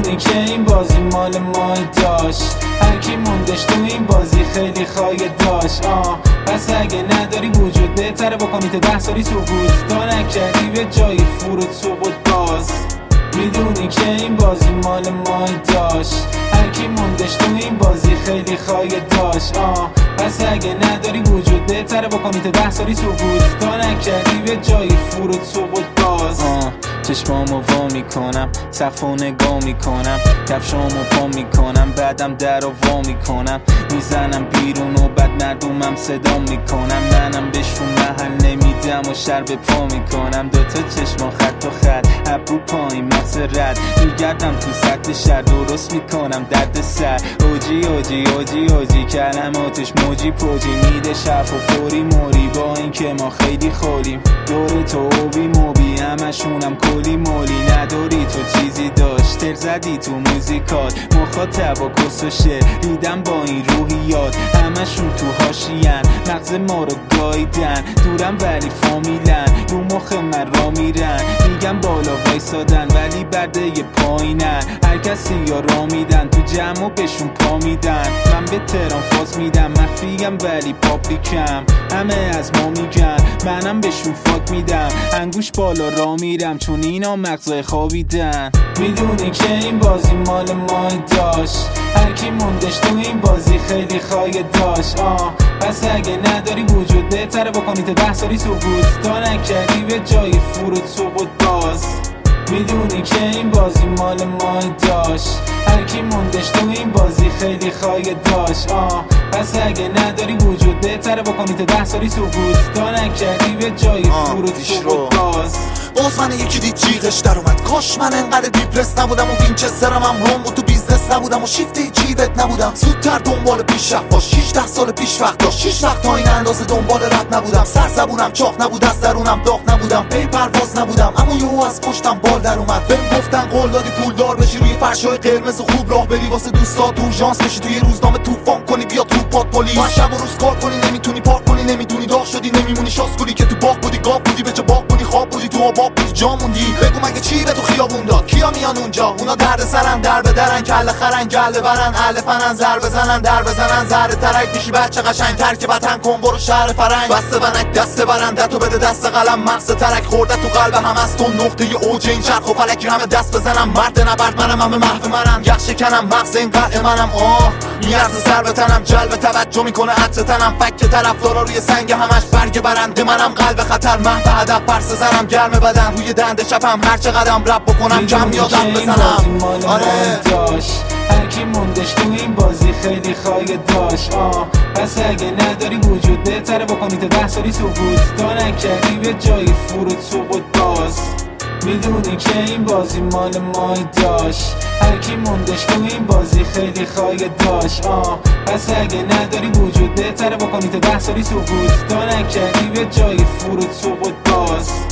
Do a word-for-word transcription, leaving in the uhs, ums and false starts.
میدونی که این بازی مال ما داشت، هر کی موندش تو این بازی خیلی خواهی داشت. آه پس اگه نداری وجود بهتره بکنی تا ده سالی سقوط تا نکردی به جایی فرود سقوط باز. میدونی که این بازی مال ما داشت، هر کی موندش تو این بازی خیلی خواهی داشت. آه پس اگه نداری وجود بهتره بکنی تا ده سالی سقوط تا نکردی به جایی فرود سقوط باز. آه چشمامو وا میکنم، صفو نگاه میکنم، کفشامو پا میکنم، بعدم در رو وا میکنم، میزنم بیرون و بعد مردمم صدا میکنم. منم بهشون محل نمیدم و شر به پا میکنم. دوتا چشما خط و خط، ابرو پایین مغز رد، میگردم تو سطح شهر درست میکنم درد سر. اوجی اوجی اوجی اوجی کلماتش موجی پوجی میده شف و فوری موری، با این که ما خیلی خولیم دور تو اوبی موبی همشونم کلی مولی. نداری تو چیزی داشت تر زدی تو موزیکات، مخاطب و کس و شعر دیدم با این روحیات، همشون تو هاشین مغز ما رو گاییدن. دورم ولی فامیلن رو مخ من را میرن، میگم بالا وایسادن ولی برده یه پایینن. هر کسی یا را میدن تو جمع و بهشون پا میدن. من به تهران فاز میدم مخفیم ولی پابلیکم، همه از ما میگن منم بهشون فاک میدم. انگوش بالا را میرم چون اینا مغزای خوابیدن. میدونی که این بازی مال ما داشت، هر کی موندش تو این بازی خیلی خواهی داشت. آه پس اگه نداری وجود بهتره بکنی تا ده سالی سقوط تا نکردی به جایی فرود سقوط باز. میدونی که این بازی مال ما داشت، هر کی موندش تو این بازی خیلی خواهی داشت. آه پس اگه نداری وجود بهتره بکنی تا ده سالی سقوط تا نکردی به جایی فرود سقوط باز. باز من یکی دید جیغش در اومد، کاش من انقدر دیپرس نبودم و وینچسترم هم روم و تو بیزنس نبودم و شیفت جیبت نبودم. زودتر دنبال پیشرفت باش، شیشده سال پیش وقت داشت، شیش وقت تا این اندازه دنبال رد نبودم. سر زبونم چاق نبود، از درونم داغ نبودم، پی پرواز نبودم، اما یهو از پشتم بال در اومد. بهم گفتن قول دادی پولدار بشی، روی فرشای قرمز و خوب راه بری، واسه دوستات اورژانس بشی، توی روزنامه طوفان کنی، بیا تو پات پلیس. ما شب و روز کار کنی، نمیتونی پارک کنی، نمیدونی داغ شدی، نمیمونی شاسکولی که تو باغ بودی، گاو بودی به جا باغ بودی، خواب بودی تو آباب بودی، جا موندی. بگو مگه چی به تو خیابون داد؟ کیا میان اونجا؟ اونا درد سرن، در به درن، کله خرن، گله برن، اهل فنن، زر بزنن، در بزنن، ذره ترک میشی بچه قشنگ، ترک وطن کن برو شهر فرنگ. بسته ونک دست برندتو بده دست قلم، مغز ترک خورده تو قلب هم از تو، نقطه اوج این چرخ و فلکی همه دست بزنم. مرد نبرد منم، همه محو منم، یخ شکنم، مغز این قلع منم. آه میارزه سر به تنم، جلب توجه میکنه عطر تنم، فک طرفدارا روی سنگ همش برگ برنده منم. قلب خطر محو هدف پرسه زنم، گرم بدن روی دنده شبم، هر چه قدم رب بکنم کم یادم بزنم. آره داشت هر کی موندش تو این بازی خیلی خواهی داشت. آه پس اگه نداری وجود بهتره بکنی تا ده سالی سقوط تا نکردی به جایی فرود سقوط باز. میدونی که این بازی مال ما داشت، هر کی موندش تو این بازی خیلی خواهی داشت. آه پس اگه نداری وجود بهتره بکنی تا ده سالی سقوط تا نکردی به جایی فرود سقوط باز.